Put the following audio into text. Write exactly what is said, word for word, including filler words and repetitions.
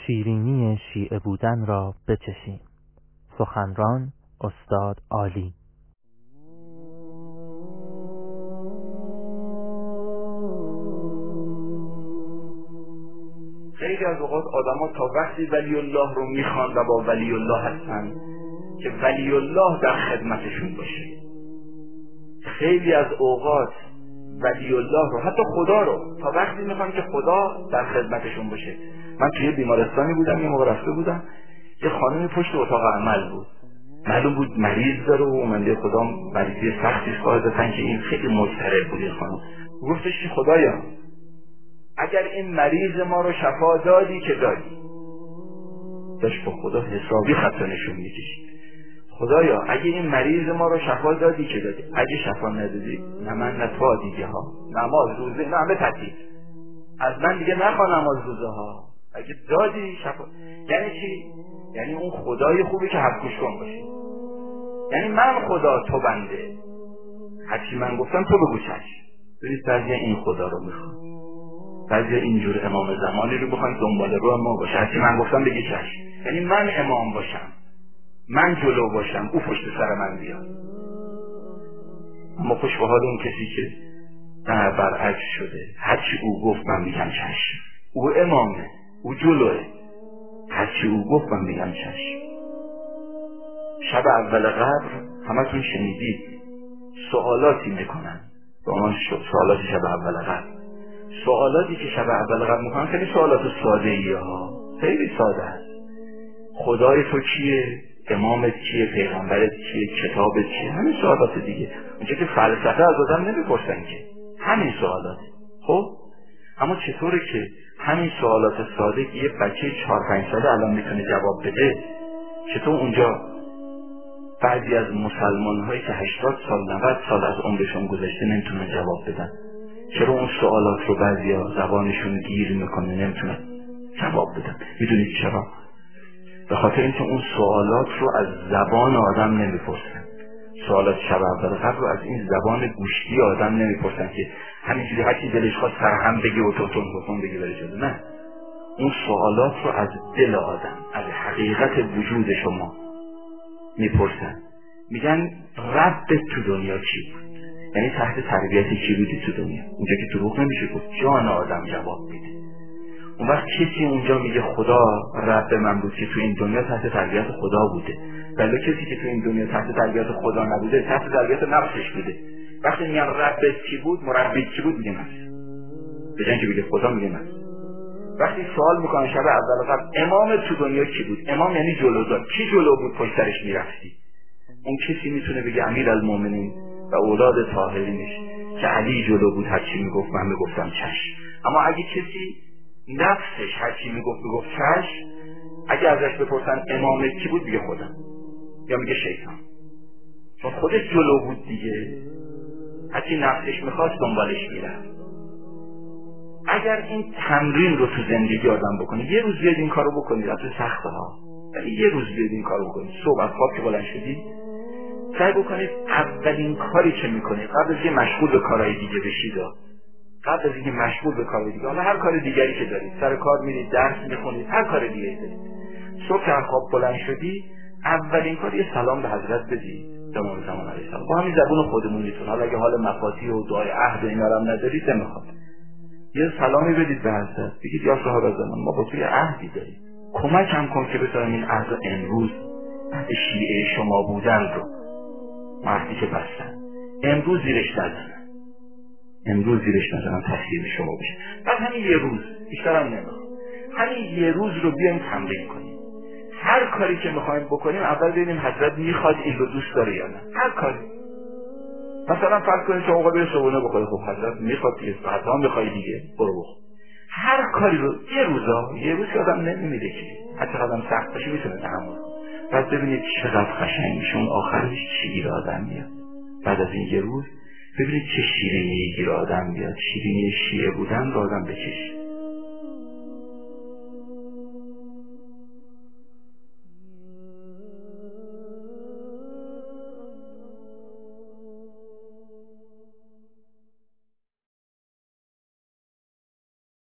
شیرینی شیعه بودن را بچشیم. سخنران استاد عالی. خیلی از اوقات آدم‌ها تا وقتی ولی الله رو میخوان و با ولی الله هستن که ولی الله در خدمتشون باشه. خیلی از اوقات ولی الله رو، حتی خدا رو، تا وقتی میخوان که خدا در خدمتشون باشه. من توی بیمارستانی بودم، یه موقع رفته بودم، یه خانمی پشت اتاق عمل بود، معلوم بود مریض داره و اومده خدا مریضی سختی سپاه دادن که این خیلی مضطرب بود. این خانم گفتش که خدایا اگر این مریض ما رو شفا دادی که دادی، داشت با خدا حسابی خط نشون میکشید، خدایا اگه این مریض ما رو شفا دادی که دادی، اگه شفا ندادی نه من نه تو دیگه ها، نماز روزه نه همه تعطیل، از من دیگه نخواه نماز روزه ها، اگه دادی شفا. یعنی چی؟ یعنی اون خدای خوبی که حرف گوش کن باشه. یعنی من خدا تو بنده، هرچی من گفتم تو بگو چشم. ببینید بعضی این خدا رو میخوان، بعضی اینجور امام زمانی رو بخواین دنبال رو ما باشه، هرچی من گفتم بگی چشم. یعنی من امام باشم، من جلو باشم، او پشت سر من بیاد. اما خوش به حال اون کسی که نه برعکس شده، هرچی او گفت من میگم چشم. او امامه، او جلوه، هرچی او گفت من میگم چشم. شب اول قبر همتون شنیدید سوالاتی میکنن به عنوان سوالات شب اول قبر. سوالاتی که شب اول قبر میکنن خیلی سوالات ساده ای ها، خیلی ساده است. خدای تو کیه؟ امامت کیه؟ پیغمبرت کیه؟ کتابت کیه؟ همین سوالات دیگه. اونجا که فلسفه از آدم نمیپرسن که، همین سوالات. خب اما چطوره که همین سوالات ساده که یه بچه چهار پنج ساله الان میتونه جواب بده، چطور اونجا بعضی از مسلمان هایی که هشتاد سال نود سال از عمرشون گذشته نمیتونن جواب بدن؟ چرا اون سوالات رو بعضی ها زبانشون گیر میکنه نمیتونن جواب بدن؟ میدونید چرا؟ به خاطر اینکه اون سوالات رو از زبان آدم نمیپرسن. سوالات شب اول قبر رو از این زبان گوشتی آدم نمیپرسن که همینجوری هرچی دلش خواست سرهم بگی و تون تون بگی بره جلو. نه، اون سوالات رو از دل آدم، از حقیقت وجود شما میپرسن. میگن رب تو دنیا چی بود؟ یعنی تحت تربیت کی بودی تو دنیا؟ اونجا که دروغ نمیشه گفت، جان آدم جواب میده. اون وقت کسی اونجا میگه خدا رب من بود که تو این دنیا تحت تربیت خدا بوده، ولی کسی که تو این دنیا تحت تربیت خدا نبوده تحت تربیت نفسش بوده. وقتی میگن رب کی بود، مربی کی بود، میگه من. به جای اینکه بگه خدا میگه من. وقتی سوال میکنن شب اول قبر امام تو دنیا کی بود؟ امام یعنی جلودار. کی جلو بود پشت سرش میرفتی؟ اون کسی میتونه بگه امیرالمومنین و اولاد طاهرینش که علی جلو بود، هرچی میگفت من میگفتم چشم. اما اگه کسی نفسش هرچی میگفت میگفت چشم، اگه ازش بپرسن امام کی بود، میگه خودم یا میگه شیطان، چون خودش جلو بود دیگه، هرچی نفسش میخواست دنبالش میرفت. اگر این تمرین رو تو زندگی آدم بکنید، یه روز بیاید این کارو بکنید، البته سخته ها، ولی یه روز بیاید این کارو بکنید. صبح از خواب که بلند شدید سعی بکنید اولین کاری که میکنید قبل از اینکه مشغول به کارهای دیگه بشید، قبل از اینکه مشغول به کار دیگه، حالا هر کار دیگری که دارید، سر کار میرید، درس میخونید، هر کار دیگه‌ای دارید، صبح که از خواب بلند شدی اولین کار یه سلام به حضرت بدید، امام زمان علیه السلام، با همین زبون خودمونیتون. حالا اگه حال مفاتیح و دعای عهد و اینا رو هم ندارید نمیخواد، یه سلامی بدید به حضرت، بگید یا صاحب زمان ما با توی عهدی داریم، کمک هم کن که بتونیم این عهد امروز، عهد شیعه شما بودن رو، عهدی که بستن امروز زیرش نزنن، امروز زیرش نزنن تأثیر شما بشه. بعد همین یه روز، بیشتر هم نمیخواد، همین یه روز رو بیایم تمرین کنیم. هر کاری که میخوایم بکنیم اول ببینیم حضرت میخواد این رو دوست داره یا نه. هر کاری، مثلا فرض کنید شما آقا برید صبحونه بخورید، خب حضرت میخواد دیگه، حتما میخوای دیگه، برو بخور. هر کاری رو یه روزا، یه روز که آدم نمیده که حتی آدم سخت باشه میتونه تحمل کنه. بعد ببینید چقدر قشنگ میشه، اون آخرش چی گیر آدم میاد. بعد از این یه روز ببینید چه شیرینی گیر آدم میاد. شیرینی شیعه بودن رو آدم بچشه.